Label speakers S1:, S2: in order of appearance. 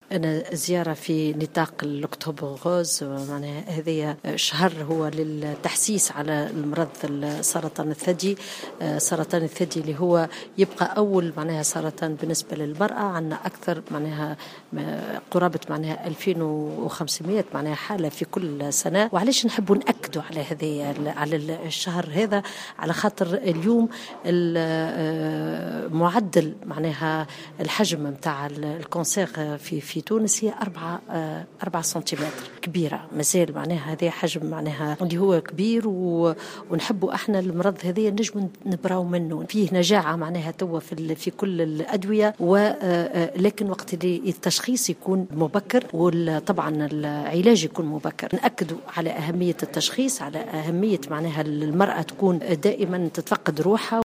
S1: أنا زيارة في نطاق الأكتوبر غوز، معناها هذه شهر هو للتحسيس على المرض سرطان الثدي. سرطان الثدي اللي هو يبقى أول معناها سرطان بالنسبة للمرأة. عندنا أكثر معناها قرابة معناها 2500 معناها حالة في كل سنة. وعليش نحب نأكدوا على هذه على الشهر هذا؟ على خاطر اليوم معدل معناها الحجم متاع الكونسير في تونس هي 4 سنتيمتر، كبيرة مازال. معناها هذا حجم معناها اللي هو كبير، ونحبوا احنا المرض هذا نجم نبراو منه. فيه نجاعة معناها توا في كل الأدوية، ولكن وقت اللي التشخيص يكون مبكر وطبعا العلاج يكون مبكر. نأكدوا على أهمية التشخيص، على أهمية معناها المرأة تكون دائما تتفقد روحها.